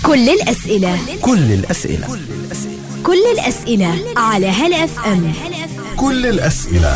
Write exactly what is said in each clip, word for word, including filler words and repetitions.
كل الأسئلة كل الأسئلة كل الأسئلة على هلا اف ام. كل الأسئلة.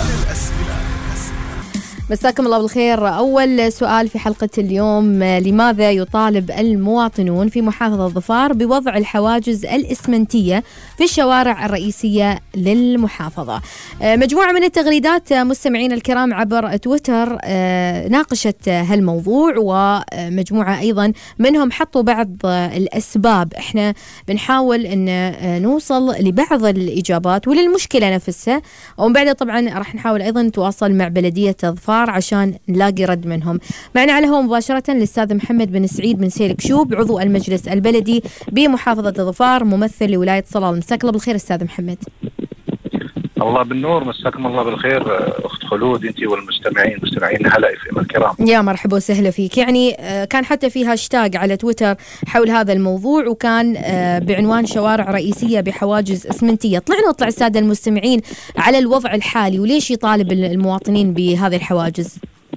مساكم الله بالخير. أول سؤال في حلقة اليوم: لماذا يطالب المواطنون في محافظة ظفار بوضع الحواجز الإسمنتية في الشوارع الرئيسية للمحافظة؟ مجموعة من التغريدات مستمعين الكرام عبر تويتر ناقشت هالموضوع، ومجموعة أيضا منهم حطوا بعض الأسباب. احنا بنحاول أن نوصل لبعض الإجابات وللمشكلة نفسها، ومن بعد طبعا راح نحاول أيضا نتواصل مع بلدية ظفار عشان نلاقي رد منهم. معنا على هو مباشرة الأستاذ محمد بن سعيد بن سيلك شوب، عضو المجلس البلدي بمحافظة ظفار، ممثل لولاية صلال. مساك الله بالخير أستاذ محمد. الله بالنور، مساكم الله بالخير أخت خلود، أنت والمستمعين مستمعين هلا اف ام الكرام. يا مرحبا وسهلا فيك. يعني كان حتى في هاشتاج على تويتر حول هذا الموضوع، وكان بعنوان شوارع رئيسية بحواجز إسمنتية. طلعنا وطلع السادة المستمعين على الوضع الحالي وليش يطالب المواطنين بهذه الحواجز.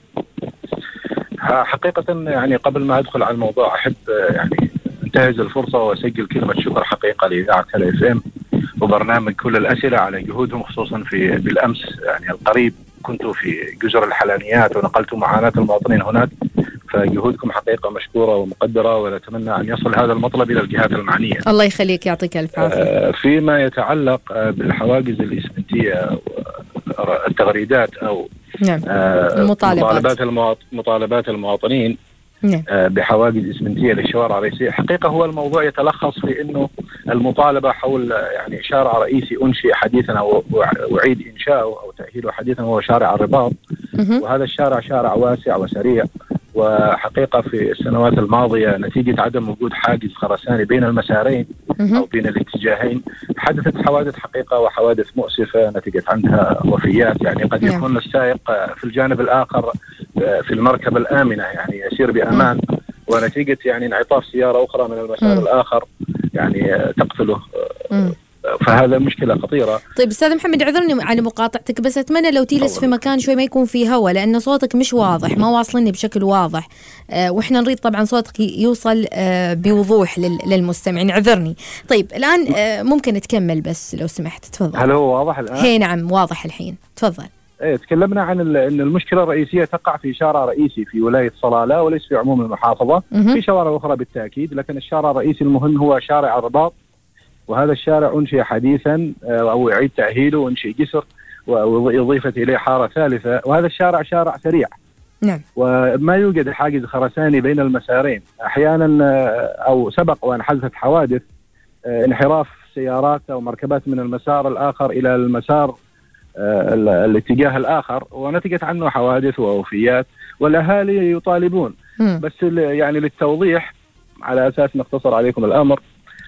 حقيقة يعني قبل ما أدخل على الموضوع أحب يعني انتهز الفرصة وأسجل كلمة شكر حقيقة لإذاعة هلا اف ام وبرنامج كل الأسئلة على جهودهم، خصوصا في بالأمس يعني القريب كنت في جزر الحلانيات ونقلت معاناة المواطنين هناك، فجهودكم حقيقة مشكورة ومقدرة، ونتمنى أن يصل هذا المطلب إلى الجهات المعنية. الله يخليك، يعطيك ألف عافية. فيما يتعلق بالحواجز الإسمنتية، التغريدات أو نعم. المطالبات مطالبات مطالبات المواطنين نعم. بحواجز إسمنتية للشوارع الرئيسية. حقيقة هو الموضوع يتلخص في أنه المطالبة حول يعني شارع رئيسي أنشئ حديثا أو أعيد إنشاؤه أو تأهيله حديثا، هو شارع الرباط. وهذا الشارع شارع واسع وسريع، وحقيقة في السنوات الماضية نتيجة عدم وجود حاجز خرساني بين المسارين أو بين الاتجاهين حدثت حوادث حقيقة، وحوادث مؤسفة نتيجة عنها وفيات. يعني قد يكون السائق في الجانب الآخر في المركبة الآمنة يعني يسير بأمان، ونتيجة يعني انعطاف سيارة أخرى من المسار الآخر يعني تقتله. فهذا مشكلة خطيرة. طيب أستاذ محمد، عذرني على مقاطعتك، بس أتمنى لو تجلس في مكان شوي ما يكون فيه هواء، لأن صوتك مش واضح، ما واصلني بشكل واضح. آه وإحنا نريد طبعا صوتك يوصل آه بوضوح للمستمعين. عذرني. طيب الآن آه ممكن تكمل بس لو سمحت، تفضل. هل هو واضح الآن؟ هي نعم واضح الحين، تفضل. ايه تكلمنا عن ان المشكله الرئيسيه تقع في شارع رئيسي في ولايه صلاله وليس في عموم المحافظه. في شوارع اخرى بالتاكيد، لكن الشارع الرئيسي المهم هو شارع الرباط، وهذا الشارع انشئ حديثا او يعيد تاهيله وانشئ جسر واضيفت اليه حاره ثالثه، وهذا الشارع شارع سريع. نعم. وما يوجد حاجز خرساني بين المسارين. احيانا او سبق وان حدثت حوادث انحراف سيارات او مركبات من المسار الاخر الى المسار الاتجاه الآخر، ونتجت عنه حوادث ووفيات، والأهالي يطالبون. م. بس يعني للتوضيح على أساس نختصر عليكم الأمر،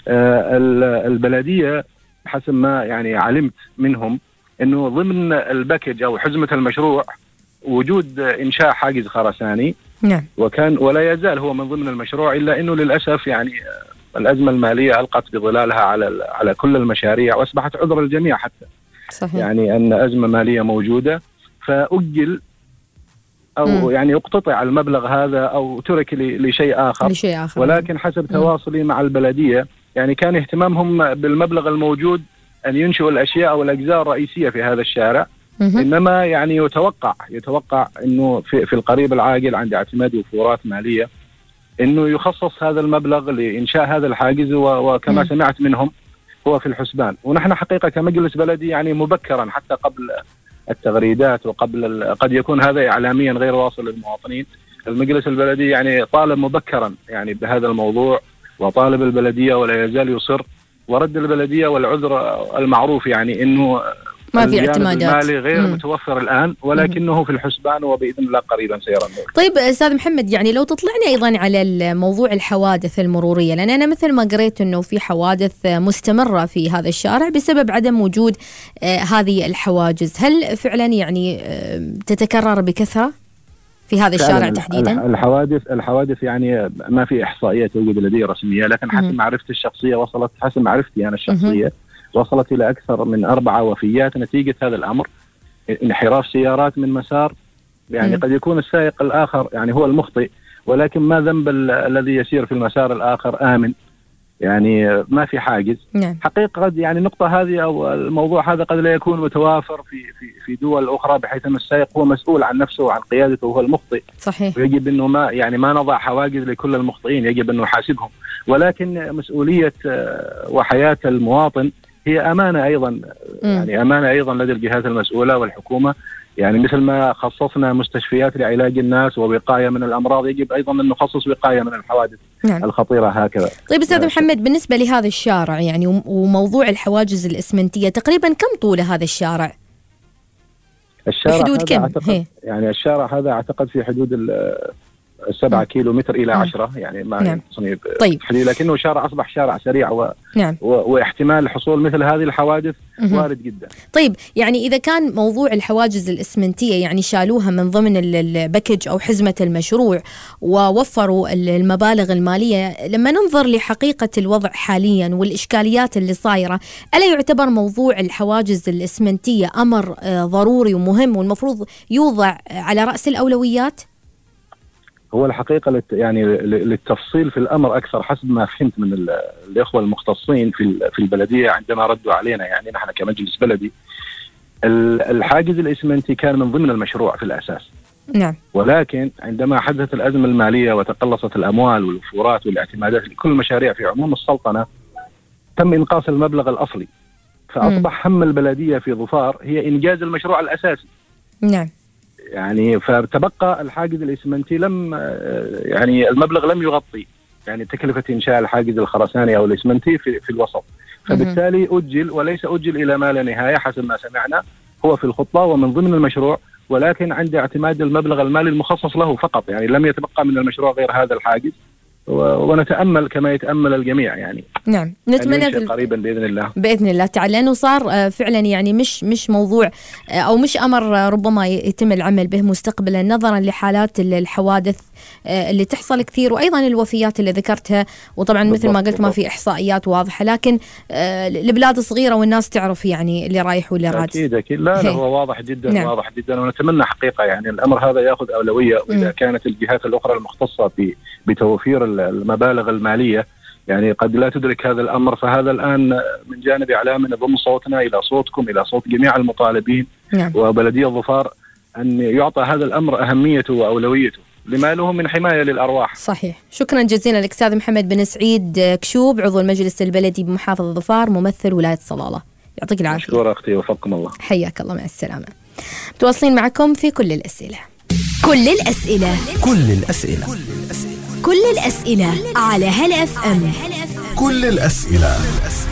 البلدية حسب ما يعني علمت منهم أنه ضمن الباكج أو حزمة المشروع وجود إنشاء حاجز خرساني. نعم. وكان ولا يزال هو من ضمن المشروع، إلا أنه للأسف يعني الأزمة المالية ألقت بظلالها على على كل المشاريع، وأصبحت عذر الجميع حتى. صحيح. يعني أن أزمة مالية موجودة فأجل أو م. يعني اقتطع المبلغ هذا أو ترك لشيء آخر. لشيء آخر. ولكن حسب م. تواصلي مع البلدية يعني كان اهتمامهم بالمبلغ الموجود أن ينشئوا الأشياء أو الأجزاء الرئيسية في هذا الشارع. م. إنما يعني يتوقع يتوقع أنه في, في القريب العاجل عند اعتماد وفورات مالية أنه يخصص هذا المبلغ لإنشاء هذا الحاجز، وكما م. سمعت منهم هو في الحسبان. ونحن حقيقة كمجلس بلدي يعني مبكرا حتى قبل التغريدات وقبل قد يكون هذا إعلاميا غير واصل للمواطنين، المجلس البلدي يعني طالب مبكرا يعني بهذا الموضوع، وطالب البلدية ولا يزال يصر، ورد البلدية والعذر المعروف يعني إنه ما في اعتمادات المالي غير مم. متوفر الآن، ولكنه مم. في الحسبان وبإذن الله قريبا سيرى النور. طيب أستاذ محمد، يعني لو تطلعني أيضا على موضوع الحوادث المرورية، لأن أنا مثل ما قريت أنه في حوادث مستمرة في هذا الشارع بسبب عدم وجود آه هذه الحواجز. هل فعلا يعني آه تتكرر بكثرة في هذا الشارع تحديدا؟ الحوادث الحوادث يعني ما في إحصائية توجد لدي رسمية، لكن حسب معرفتي الشخصية وصلت حسب معرفتي أنا الشخصية مم. وصلت إلى أكثر من أربعة وفيات نتيجة هذا الأمر، انحراف سيارات من مسار. يعني م. قد يكون السائق الآخر يعني هو المخطئ، ولكن ما ذنب الذي يسير في المسار الآخر آمن يعني ما في حاجز. نعم. حقيقة قد يعني النقطة هذه أو الموضوع هذا قد لا يكون متوافر في في في دول أخرى، بحيث أن السائق هو مسؤول عن نفسه وعن قيادته وهو المخطئ. صحيح. ويجب أنه ما يعني ما نضع حواجز لكل المخطئين، يجب أنه نحاسبهم، ولكن مسؤولية وحياة المواطن هي أمانة أيضا. م. يعني أمانة أيضا لدى الجهات المسؤولة والحكومة. يعني مثل ما خصصنا مستشفيات لعلاج الناس ووقاية من الأمراض، يجب أيضا أن نخصص وقاية من الحوادث. نعم. الخطيرة هكذا. طيب أستاذ محمد، بالنسبة لهذا الشارع يعني وموضوع الحواجز الإسمنتية، تقريبا كم طول هذا الشارع؟ الشارع حدود كم؟ أعتقد يعني الشارع هذا أعتقد في حدود السبعة كيلو متر إلى نعم. عشرة، يعني ما نعم. تصنيف. طيب. لكنه شارع أصبح شارع سريع و... نعم. و... واحتمال حصول مثل هذه الحوادث وارد جدا. طيب يعني إذا كان موضوع الحواجز الإسمنتية يعني شالوها من ضمن الباكج أو حزمة المشروع ووفروا المبالغ المالية، لما ننظر لحقيقة الوضع حاليا والإشكاليات اللي صايرة، ألا يعتبر موضوع الحواجز الإسمنتية أمر ضروري ومهم والمفروض يوضع على رأس الأولويات؟ هو الحقيقة يعني للتفصيل في الأمر أكثر، حسب ما فهمت من الإخوة المختصين في في البلدية عندما ردوا علينا، يعني نحن كمجلس بلدي، الحاجز الإسمنتي كان من ضمن المشروع في الأساس. نعم. ولكن عندما حدثت الأزمة المالية وتقلصت الأموال والوفورات والاعتمادات لكل المشاريع في عموم السلطنة، تم إنقاص المبلغ الأصلي، فأصبح هم البلدية في ظفار هي إنجاز المشروع الأساسي. نعم. يعني فتبقى الحاجز الإسمنتي لم يعني المبلغ لم يغطي يعني تكلفة إنشاء الحاجز الخرساني أو الإسمنتي في في الوسط، فبالتالي أجل، وليس أجل إلى ما لا نهاية حسب ما سمعنا، هو في الخطة ومن ضمن المشروع، ولكن عند اعتماد المبلغ المالي المخصص له فقط، يعني لم يتبقى من المشروع غير هذا الحاجز، ونتأمل كما يتأمل الجميع يعني. نعم، نتمنى في قريبا بإذن الله. بإذن الله تعالى، لأنه صار فعلا يعني مش مش موضوع أو مش أمر ربما يتم العمل به مستقبلا، نظرا لحالات الحوادث اللي تحصل كثير، وأيضا الوفيات اللي ذكرتها، وطبعا مثل ما قلت ما في إحصائيات واضحة، لكن البلاد صغيرة والناس تعرف يعني اللي رايح واللي راجع. أكيد أكيد. لا, لا هو واضح جدا. نعم. واضح جدا، ونتمنى حقيقة يعني الأمر هذا يأخذ أولوية، وإذا م. كانت الجهات الأخرى المختصة بتوفير المبالغ المالية يعني قد لا تدرك هذا الأمر، فهذا الآن من جانب إعلامنا نضم صوتنا إلى صوتكم، إلى صوت جميع المطالبين. نعم. وبلدية ظفار أن يعطى هذا الأمر أهميته وأولويته لما له من حماية للأرواح. صحيح. شكرا جزيلا لك أستاذ محمد بن سعيد كشوب، عضو المجلس البلدي بمحافظة ظفار، ممثل ولاية صلالة. يعطيك العافية. مشكورة أختي، وفقكم الله. حياك الله، مع السلامة. متواصلين معكم في كل الأسئلة. كل الأسئلة كل الأسئلة كل الأسئلة على هلا اف ام. كل الأسئلة